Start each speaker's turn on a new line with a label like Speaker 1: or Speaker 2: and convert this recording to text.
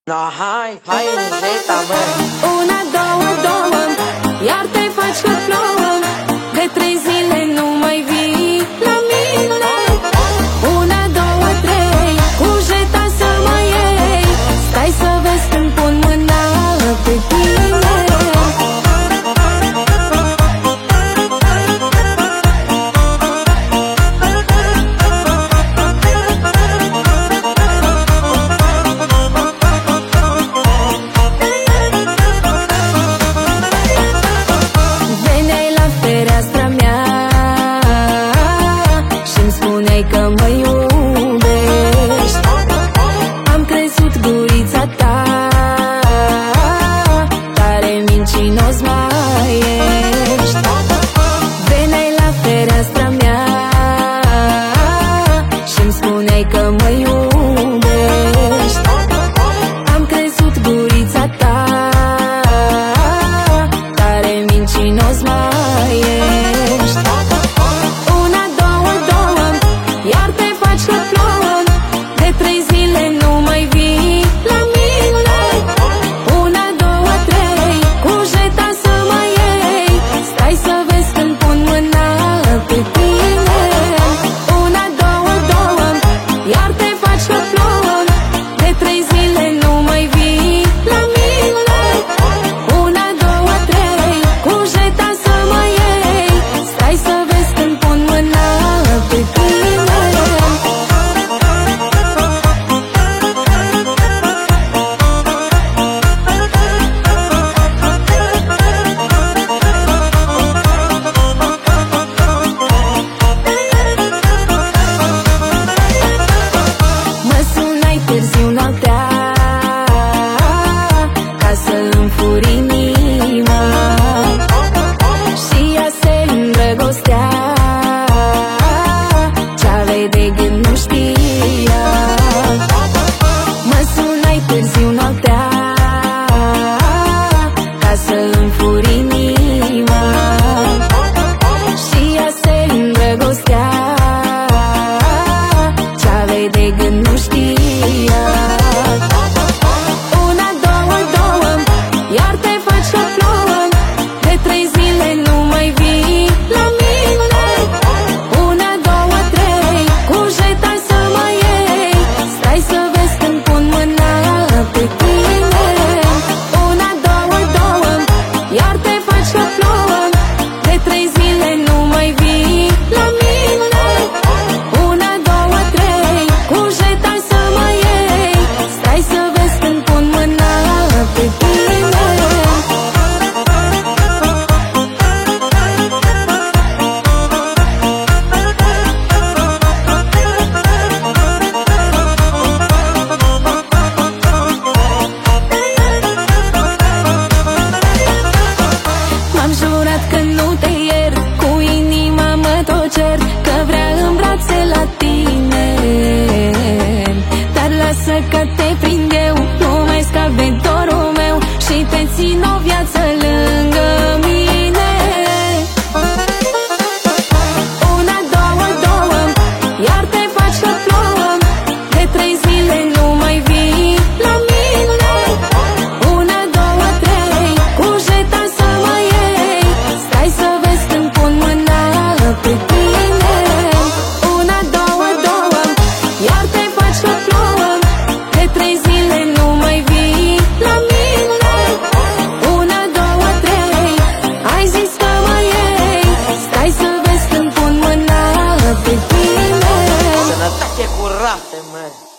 Speaker 1: No, hai în jeta, mă.
Speaker 2: Una, două, iar te faci că plouă. De 3 zile nu mai vii la mine. Una, două, 3, cu jeta să mă iei. Stai să vezi când pun mâna pe tine. Că mă iubești. Am crezut gurița ta, tare mincinos mai ești. Veneai la fereastra mea și-mi spuneai că mă iubești. Am crezut gurița ta, tare mincinos mai ești. Iar te faci că plouă. De 3 zile nu mai vii la mine. Una, două, 3, cu jeta să mă iei. Stai să vezi când pun mâna pe tine. Una, două, iar te faci că plouă. De 3 zile nu mai vii la mine. Una, două, 3, cu jeta să mă iei. Stai să vezi când pun mâna pe tine. Târziu noaptea, ca să-mi furi inima și ea se îndrăgostea. Ce-aveai de gând nu știa. Mă sunai târziu noaptea, ca să-mi furi inima și ea se îndrăgostea. Ce-aveai de gând nu știa. Una, două, iar te faci că plouă. De 3 zile nu mai vii la mine. Una, două, 3, cu jeta să mă iei. Stai să vezi când pun mâna pe tine. Una, două, iar te faci că plouă. De 3 zile nu mai vii la mine. Una, două, 3, cu jeta să mă iei. Stai să vezi când pun mâna pe tine. M-am jurat că nu te iert, cu inima mă tot cer, că vrea în brațe la tine. Dar lasă că te prind eu, nu mai scap de dorul meu și te țin o viață lângă mine. Una, două, iar te faci că plouă. De 3 zile nu mai vii la mine. Una, două, 3, cu jeta să mă iei. Stai să vezi când pun mâna pe tine. Una, două, iar te faci că plouă. De 3 zile nu mai vii la mine. Una, două, 3, ai zis că mă iei. Stai să vezi când pun mâna pe tine.
Speaker 1: Sănătate curată, mă.